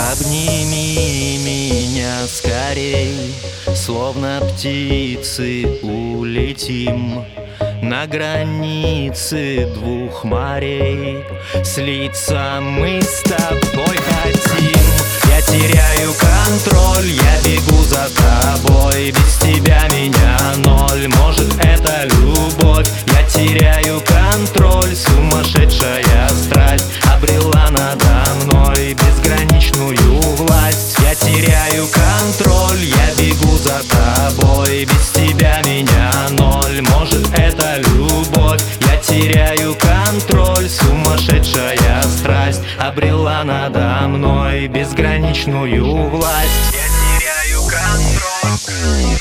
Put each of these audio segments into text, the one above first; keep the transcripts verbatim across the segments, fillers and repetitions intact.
Обними меня скорей, словно птицы улетим на границе двух морей. Слиться мы с тобой хотим. Я теряю контроль, я бегу за тобой. Без тебя меня ноль, может это любовь. Я теряю контроль, сумасшедшая страсть обрела надо мной безграничную власть. Я теряю контроль, я бегу за тобой. Без тебя меня ноль, может это любовь. Я теряю контроль, сумасшедшая страсть обрела надо мной безграничную власть. Я теряю контроль.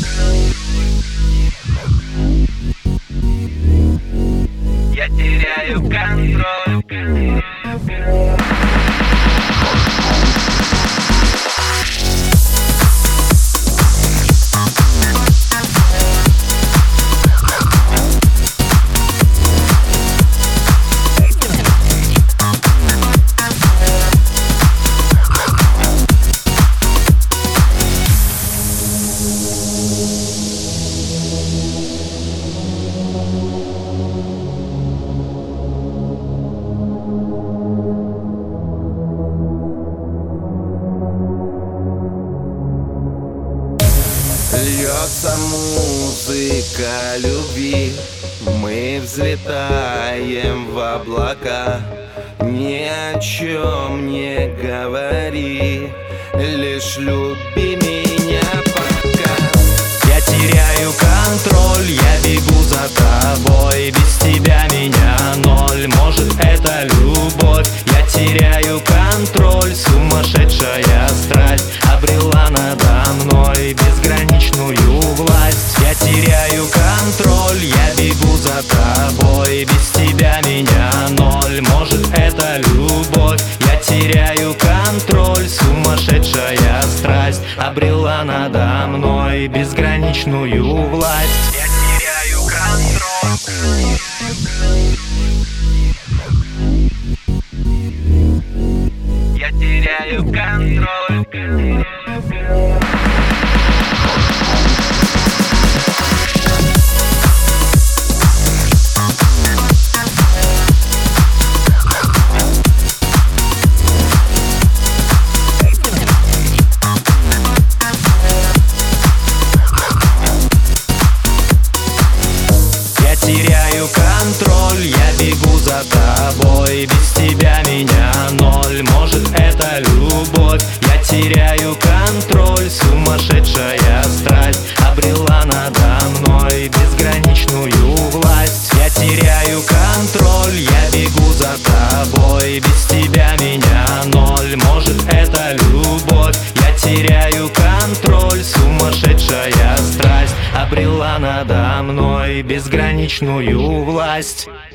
Я теряю контроль. Льется музыка любви, мы взлетаем в облака. Ни о чем не говори, лишь люби меня пока. Я теряю контроль, я бегу за тобой. Без тебя меня ноль, может это любовь. Я теряю контроль, сумасшедшая страсть обрела надо мной безграничную власть. Я теряю контроль, я бегу за тобой. Без тебя меня ноль, может это любовь. Я теряю контроль, сумасшедшая страсть обрела надо мной безграничную власть. Я теряю контроль. Я теряю контроль. Теряю контроль, я бегу за тобой. Без тебя меня ноль, может это любовь. Я теряю контроль, сумасшедшая страсть обрела надо мной безграничную власть. Я теряю контроль, я бегу за тобой. Без тебя меня ноль, может это любовь. Я теряю контроль, сумасшедшая страсть обрела надо мной безграничную власть.